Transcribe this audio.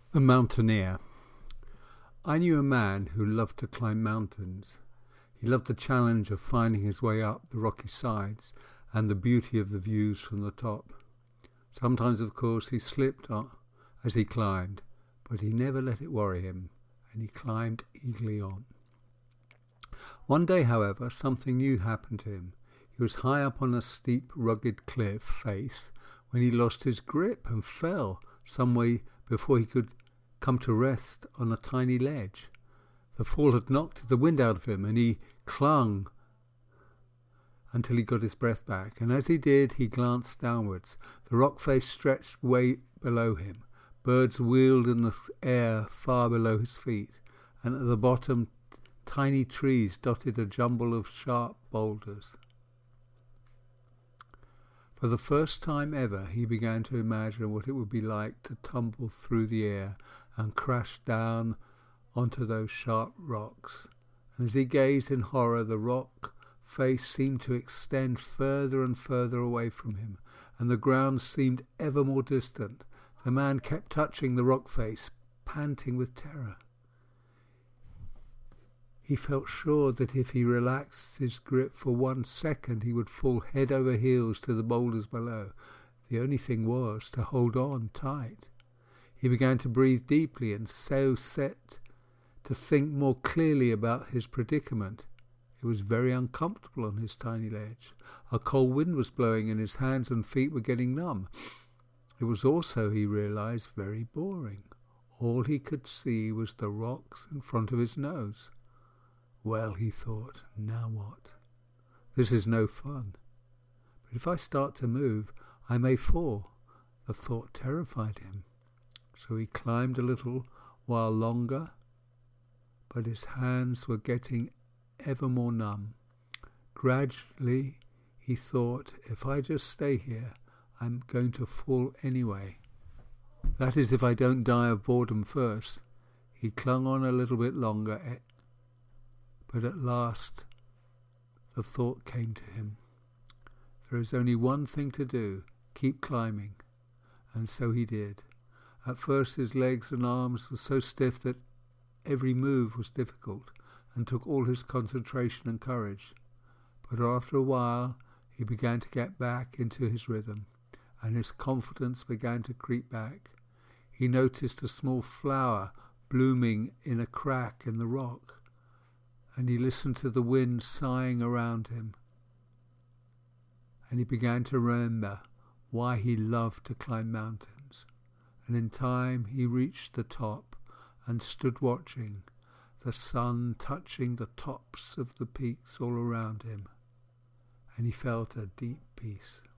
The Mountaineer. I knew a man who loved to climb mountains. He loved the challenge of finding his way up the rocky sides and the beauty of the views from the top. Sometimes, of course, he slipped as he climbed, but he never let it worry him, and he climbed eagerly on. One day, however, something new happened to him. He was high up on a steep, rugged cliff face when he lost his grip and fell some way before he could come to rest on a tiny ledge. The fall had knocked the wind out of him, and he clung until he got his breath back. And as he did, he glanced downwards. The rock face stretched way below him. Birds wheeled in the air far below his feet, and at the bottom tiny trees dotted a jumble of sharp boulders. For the first time ever, he began to imagine what it would be like to tumble through the air and crash down onto those sharp rocks. And as he gazed in horror, the rock face seemed to extend further and further away from him, and the ground seemed ever more distant. The man kept touching the rock face, panting with terror. He felt sure that if he relaxed his grip for 1 second, he would fall head over heels to the boulders below. The only thing was to hold on tight. He began to breathe deeply and so set to think more clearly about his predicament. It was very uncomfortable on his tiny ledge. A cold wind was blowing and his hands and feet were getting numb. It was also, he realized, very boring. All he could see was the rocks in front of his nose. Well, he thought, now what? This is no fun. But if I start to move, I may fall. The thought terrified him. So he climbed a little while longer, but his hands were getting ever more numb. Gradually, he thought, if I just stay here, I'm going to fall anyway. That is, if I don't die of boredom first. He clung on a little bit longer, but at last the thought came to him. There is only one thing to do, keep climbing. And so he did. At first his legs and arms were so stiff that every move was difficult and took all his concentration and courage. But after a while he began to get back into his rhythm, and his confidence began to creep back. He noticed a small flower blooming in a crack in the rock, and he listened to the wind sighing around him. And he began to remember why he loved to climb mountains. And in time he reached the top and stood watching, the sun touching the tops of the peaks all around him. And he felt a deep peace.